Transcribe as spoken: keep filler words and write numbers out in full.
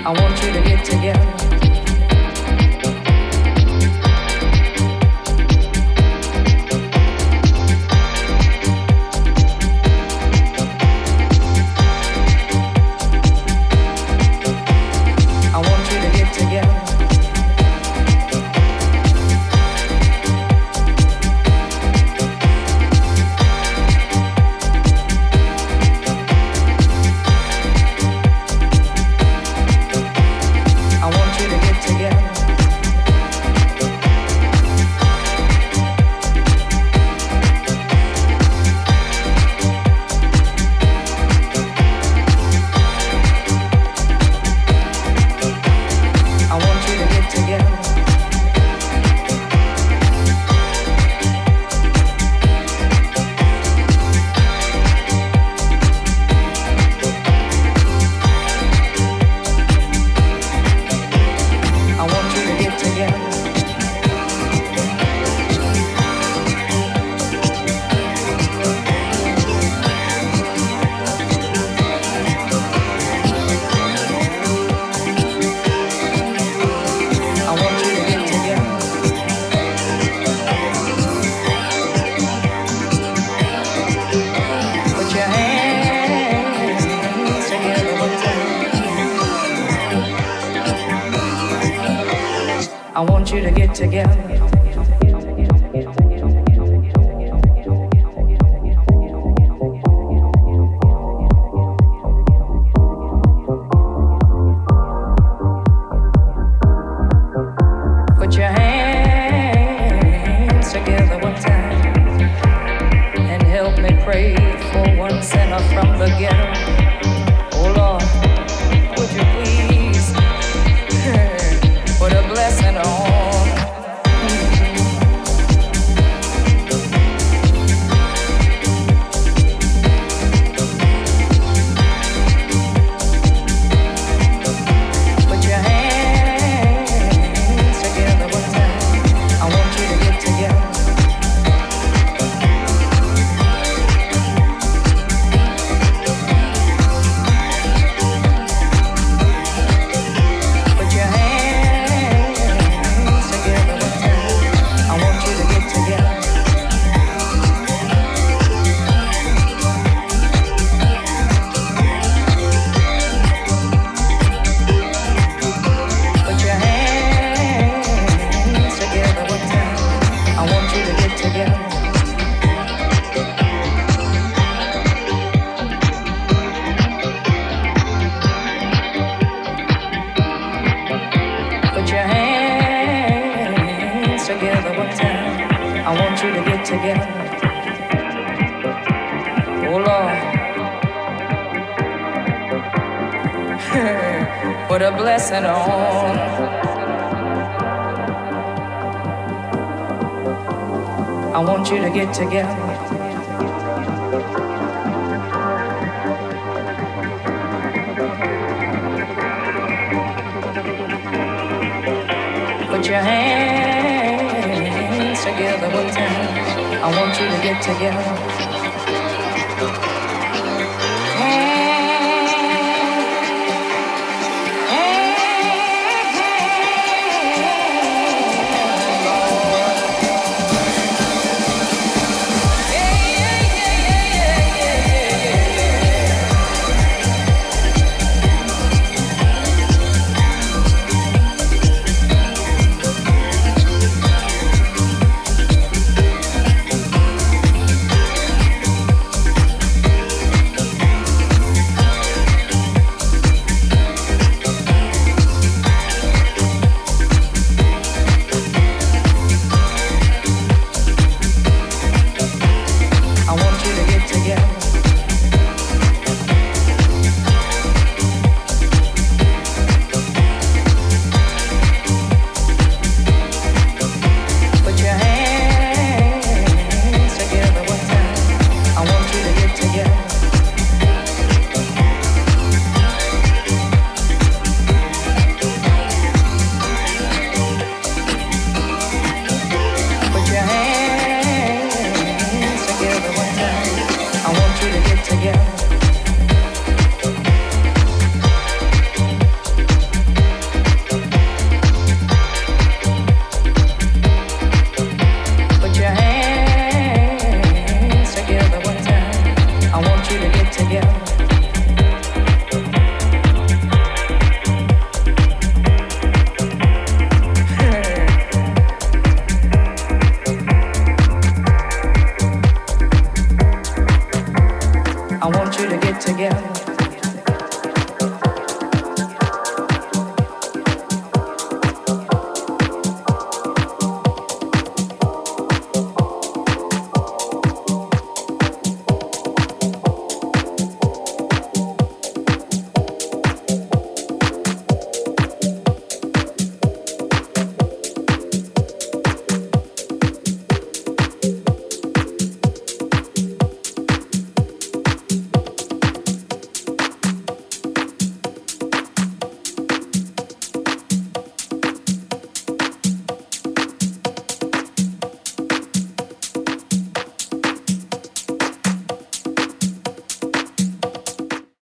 want you to get together. I want you to get together. I want you to get together. Put your hands together one time and help me pray for one sinner from the ghetto. Oh Lord, would you please put a blessing on? Together one time, I want you to get together. Oh Lord, put a blessing on. I want you to get together. Put your hands together one time. I want you to get together.